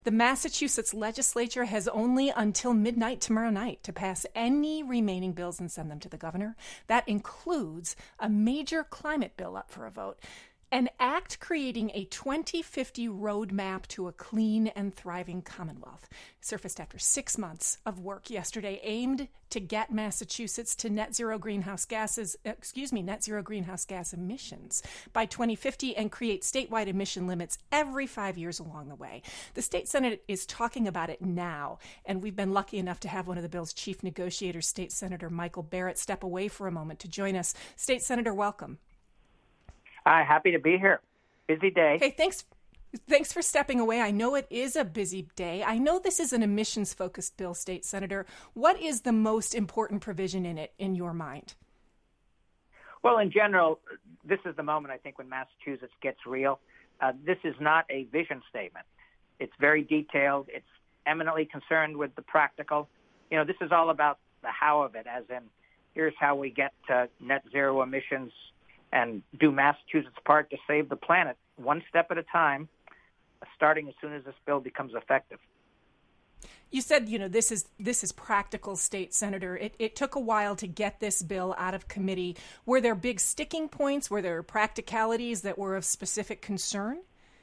The Massachusetts legislature has only until midnight tomorrow night to pass any remaining bills and send them to the governor. That includes a major climate bill up for a vote. An act creating a 2050 roadmap to a clean and thriving Commonwealth surfaced after 6 months of work yesterday, aimed to get Massachusetts to net zero greenhouse gas emissions by 2050 and create statewide emission limits every 5 years along the way. The state Senate is talking about it now, and we've been lucky enough to have one of the bill's chief negotiators, State Senator Michael Barrett, step away for a moment to join us. State Senator, welcome. Happy to be here. Busy day. Hey, thanks for stepping away. I know it is a busy day. I know this is an emissions-focused bill, State Senator. What is the most important provision in it, in your mind? Well, in general, this is the moment, I think, when Massachusetts gets real. This is not a vision statement. It's very detailed. It's eminently concerned with the practical. This is all about the how of it, as in, here's how we get to net zero emissions and do Massachusetts' part to save the planet one step at a time, starting as soon as this bill becomes effective. You said, this is practical, State Senator. It took a while to get this bill out of committee. Were there big sticking points? Were there practicalities that were of specific concern?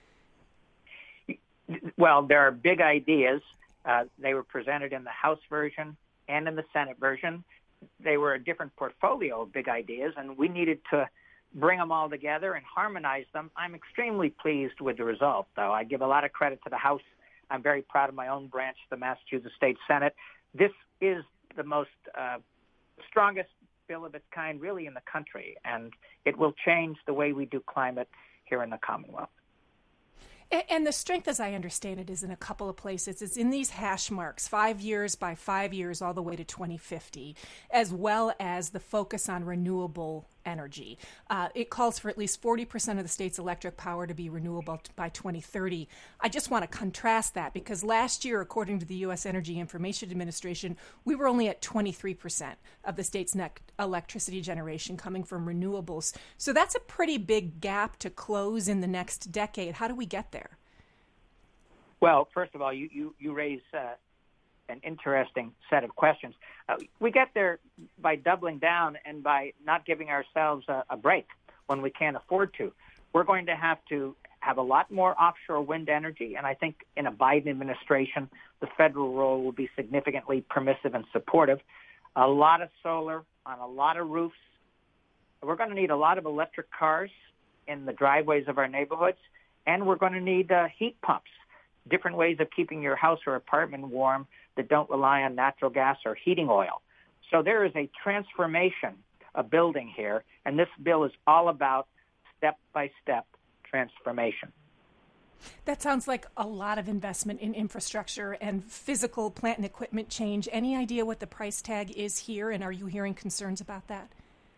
Well, there are big ideas. They were presented in the House version and in the Senate version. They were a different portfolio of big ideas, and we needed to bring them all together and harmonize them. I'm extremely pleased with the result, though. I give a lot of credit to the House. I'm very proud of my own branch, the Massachusetts State Senate. This is the most strongest bill of its kind, really, in the country, and it will change the way we do climate here in the Commonwealth. And the strength, as I understand it, is in a couple of places. It's in these hash marks, 5 years by 5 years, all the way to 2050, as well as the focus on renewable energy. It calls for at least 40% of the state's electric power to be renewable by 2030. I just want to contrast that because last year, according to the U.S. Energy Information Administration, we were only at 23% of the state's net electricity generation coming from renewables. So that's a pretty big gap to close in the next decade. How do we get there? Well, first of all, you raise an interesting set of questions. We get there by doubling down and by not giving ourselves a break when we can't afford to. We're going to have a lot more offshore wind energy, and I think in a Biden administration, the federal role will be significantly permissive and supportive. A lot of solar on a lot of roofs. We're going to need a lot of electric cars in the driveways of our neighborhoods, and we're going to need heat pumps, different ways of keeping your house or apartment warm that don't rely on natural gas or heating oil. So there is a transformation of building here, and this bill is all about step-by-step transformation. That sounds like a lot of investment in infrastructure and physical plant and equipment change. Any idea what the price tag is here, and are you hearing concerns about that?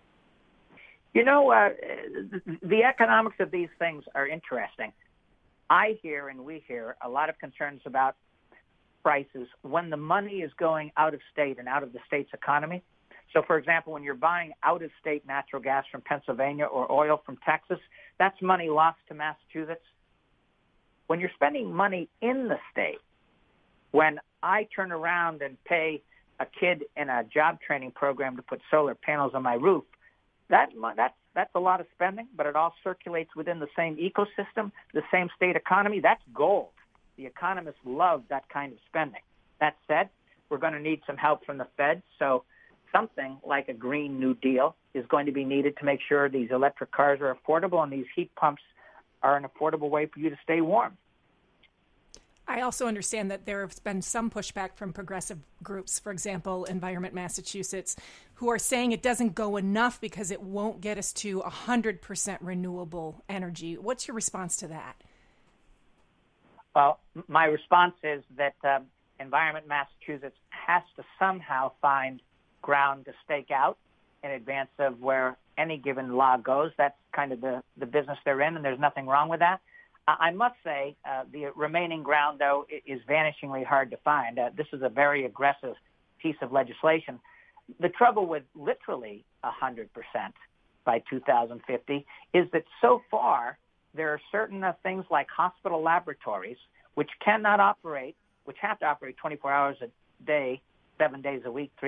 The economics of these things are interesting. I hear and we hear a lot of concerns about prices when the money is going out of state and out of the state's economy. So, for example, when you're buying out-of-state natural gas from Pennsylvania or oil from Texas, that's money lost to Massachusetts. When you're spending money in the state, when I turn around and pay a kid in a job training program to put solar panels on my roof, that's a lot of spending, but it all circulates within the same ecosystem, the same state economy. That's gold. The economists love that kind of spending. That said, we're going to need some help from the Fed, so something like a Green New Deal is going to be needed to make sure these electric cars are affordable and these heat pumps are an affordable way for you to stay warm. I also understand that there has been some pushback from progressive groups, for example, Environment Massachusetts, who are saying it doesn't go enough because it won't get us to 100% renewable energy. What's your response to that? Well, my response is that Environment Massachusetts has to somehow find ground to stake out in advance of where any given law goes. That's kind of the business they're in, and there's nothing wrong with that. I must say the remaining ground, though, is vanishingly hard to find. This is a very aggressive piece of legislation. The trouble with literally 100% by 2050 is that so far there are certain things like hospital laboratories which have to operate 24 hours a day, 7 days a week,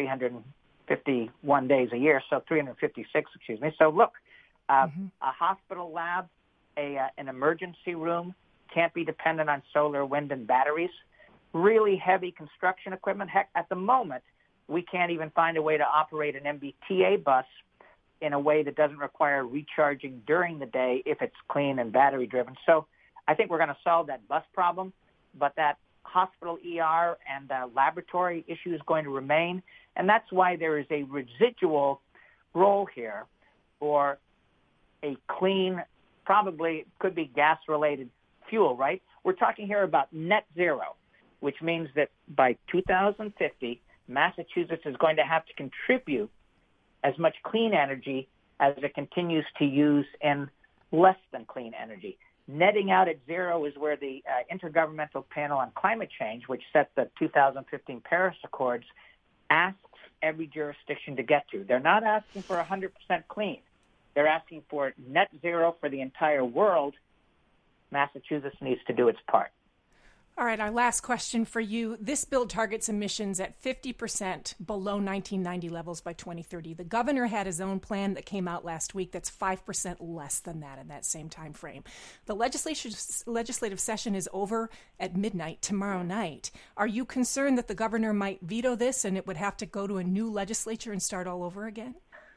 351 days a year, so 356, excuse me. So look, a hospital lab, an emergency room can't be dependent on solar, wind, and batteries. Really heavy construction equipment. Heck, at the moment, we can't even find a way to operate an MBTA bus in a way that doesn't require recharging during the day if it's clean and battery driven. So I think we're going to solve that bus problem, but that hospital ER and laboratory issue is going to remain. And that's why there is a residual role here for a clean, probably could be gas-related fuel, right? We're talking here about net zero, which means that by 2050, Massachusetts is going to have to contribute as much clean energy as it continues to use in less than clean energy. Netting out at zero is where the Intergovernmental Panel on Climate Change, which set the 2015 Paris Accords, asks every jurisdiction to get to. They're not asking for 100% clean. They're asking for net zero for the entire world. Massachusetts needs to do its part. All right, our last question for you. This bill targets emissions at 50% below 1990 levels by 2030. The governor had his own plan that came out last week that's 5% less than that in that same time frame. The legislative session is over at midnight tomorrow night. Are you concerned that the governor might veto this and it would have to go to a new legislature and start all over again?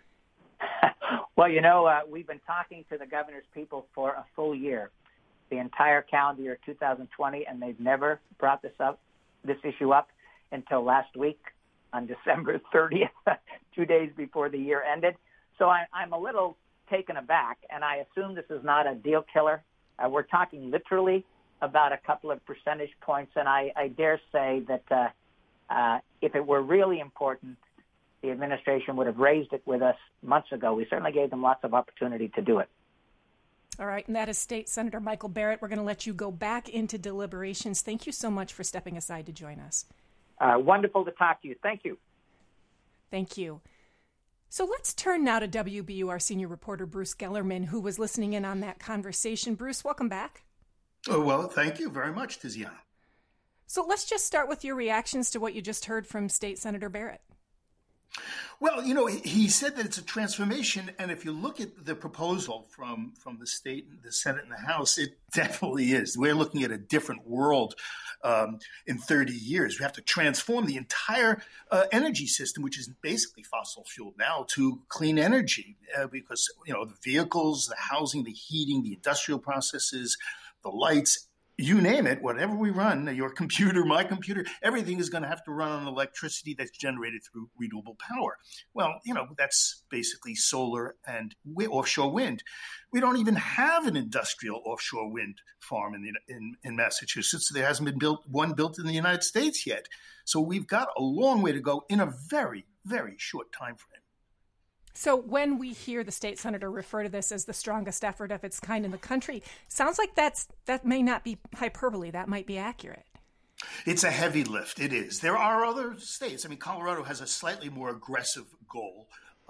Well, we've been talking to the governor's people for a full year, the entire calendar year 2020, and they've never brought this issue up until last week on December 30th, 2 days before the year ended. So I'm a little taken aback, and I assume this is not a deal killer. We're talking literally about a couple of percentage points, and I dare say that if it were really important, the administration would have raised it with us months ago. We certainly gave them lots of opportunity to do it. All right, and that is State Senator Michael Barrett. We're going to let you go back into deliberations. Thank you so much for stepping aside to join us. Wonderful to talk to you. Thank you. Thank you. So let's turn now to WBUR senior reporter Bruce Gellerman, who was listening in on that conversation. Bruce, welcome back. Oh, well, thank you very much, Tiziana. So let's just start with your reactions to what you just heard from State Senator Barrett. Well, he said that it's a transformation, and if you look at the proposal from the state, the Senate, and the House, it definitely is. We're looking at a different world in 30 years. We have to transform the entire energy system, which is basically fossil fuel now, to clean energy because, the vehicles, the housing, the heating, the industrial processes, the lights, you name it, whatever we run, your computer, my computer, everything is going to have to run on electricity that's generated through renewable power. Well, that's basically solar and offshore wind. We don't even have an industrial offshore wind farm in Massachusetts. There hasn't been one built in the United States yet. So we've got a long way to go in a very, very short time frame. So when we hear the state senator refer to this as the strongest effort of its kind in the country, sounds like that may not be hyperbole. That might be accurate. It's a heavy lift. It is. There are other states. Colorado has a slightly more aggressive goal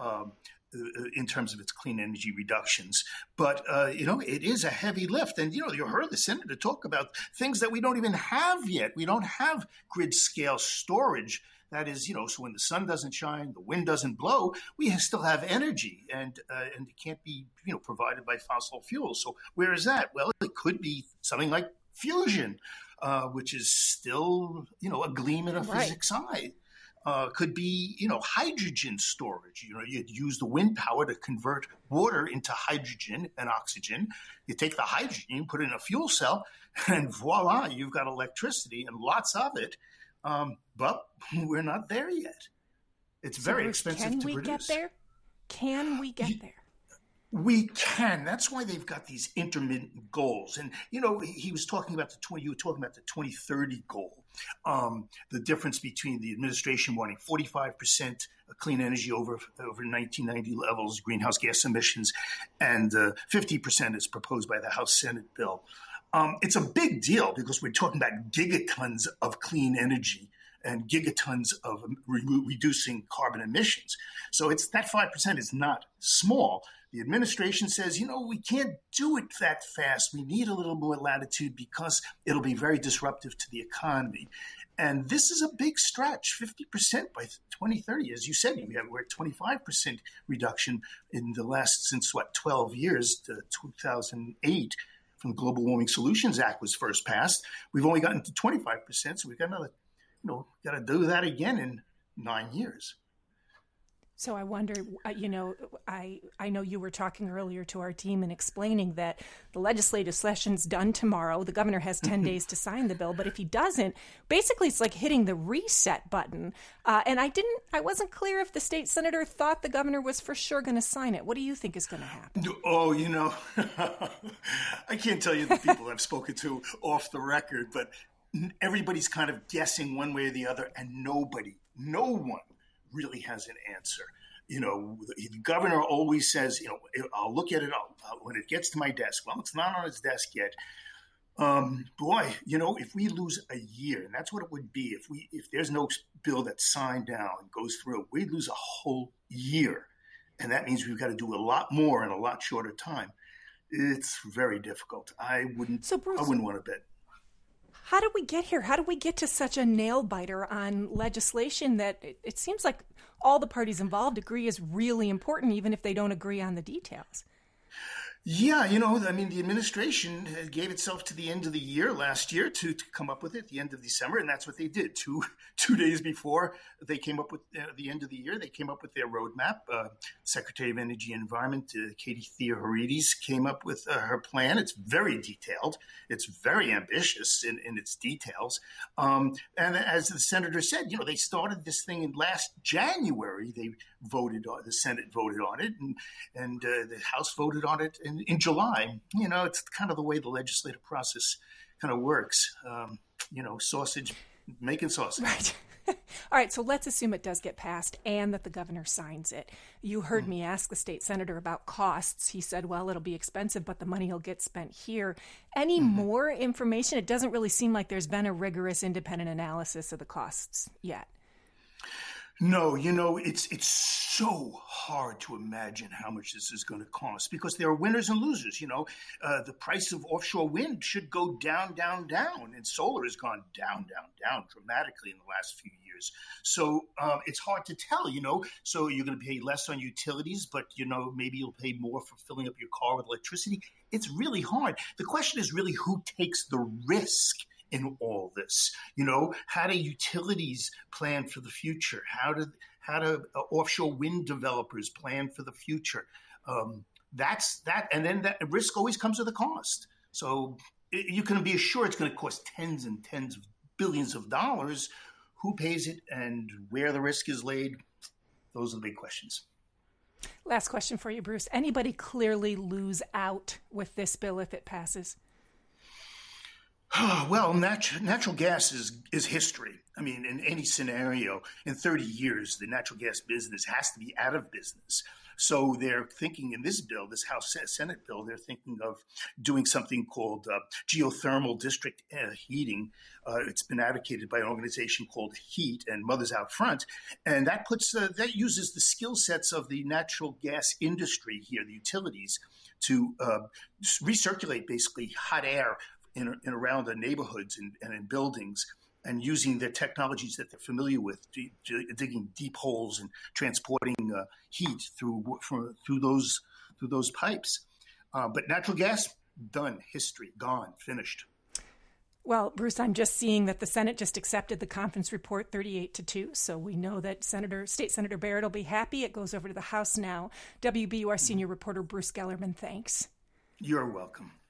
in terms of its clean energy reductions. But, it is a heavy lift. And, you heard the senator talk about things that we don't even have yet. We don't have grid scale storage. That is, so when the sun doesn't shine, the wind doesn't blow, we still have energy, and it can't be, provided by fossil fuels. So where is that? Well, it could be something like fusion, which is still, a gleam in a physics eye. Could be, hydrogen storage. You'd use the wind power to convert water into hydrogen and oxygen. You take the hydrogen, you put it in a fuel cell, and voila, you've got electricity and lots of it. But we're not there yet. It's very expensive to produce. Can we get there? Can we get there? We can. That's why they've got these intermittent goals. And, he was talking about you were talking about the 2030 goal. The difference between the administration wanting 45% clean energy over 1990 levels, greenhouse gas emissions, and 50% is proposed by the House Senate bill. It's a big deal because we're talking about gigatons of clean energy and gigatons of reducing carbon emissions. So that 5% is not small. The administration says, we can't do it that fast. We need a little more latitude because it'll be very disruptive to the economy. And this is a big stretch, 50% by 2030. As you said, we're at 25% reduction in the last, 12 years, to 2008, from the Global Warming Solutions Act was first passed. We've only gotten to 25%, so we've got another, got to do that again in 9 years. So I wonder, I know you were talking earlier to our team and explaining that the legislative session's done tomorrow. The governor has 10 days to sign the bill, but if he doesn't, basically it's like hitting the reset button. And I wasn't clear if the state senator thought the governor was for sure going to sign it. What do you think is going to happen? Oh, I can't tell you the people I've spoken to off the record, but everybody's kind of guessing one way or the other, and no one really has an answer. The governor always says, I'll look at it when it gets to my desk. Well, it's not on his desk yet. If we lose a year, and that's what it would be if there's no bill that's signed down and goes through, we'd lose a whole year. And that means we've got to do a lot more in a lot shorter time. It's very difficult. I wouldn't want to bet. How did we get here? How did we get to such a nail biter on legislation that it seems like all the parties involved agree is really important, even if they don't agree on the details? Yeah, the administration gave itself to the end of the year last year to come up with it, the end of December, and that's what they did. Two days before they came up with the end of the year, they came up with their roadmap. Secretary of Energy and Environment, Katie Theoharides, came up with her plan. It's very detailed. It's very ambitious in its details. And as the senator said, they started this thing in last January. The Senate voted on it, and the House voted on it in July. It's kind of the way the legislative process kind of works. Sausage, making sausage. Right. All right, so let's assume it does get passed and that the governor signs it. You heard me ask the state senator about costs. He said, well, it'll be expensive, but the money will get spent here. Any more information? It doesn't really seem like there's been a rigorous independent analysis of the costs yet. No, it's so hard to imagine how much this is going to cost because there are winners and losers. The price of offshore wind should go down, down, down, and solar has gone down, down, down dramatically in the last few years. So it's hard to tell, So you're going to pay less on utilities, but, maybe you'll pay more for filling up your car with electricity. It's really hard. The question is really who takes the risk in all this. How do utilities plan for the future? How do offshore wind developers plan for the future? That's that, and then that risk always comes with a cost. So you can be assured it's going to cost tens and tens of billions of dollars. Who pays it and where the risk is laid? Those are the big questions. Last question for you, Bruce. Anybody clearly lose out with this bill if it passes? Well, natural gas is history. In any scenario, in 30 years, the natural gas business has to be out of business. So they're thinking in this bill, this House Senate bill, they're thinking of doing something called geothermal district heating. It's been advocated by an organization called HEAT and Mothers Out Front. And that that uses the skill sets of the natural gas industry here, the utilities, to recirculate basically hot air in around the neighborhoods and in buildings, and using the technologies that they're familiar with, digging deep holes and transporting heat through those pipes. But natural gas, done, history, gone, finished. Well, Bruce, I'm just seeing that the Senate just accepted the conference report 38-2, so we know that State Senator Barrett will be happy. It goes over to the House now. WBUR senior reporter Bruce Gellerman, thanks. You're welcome.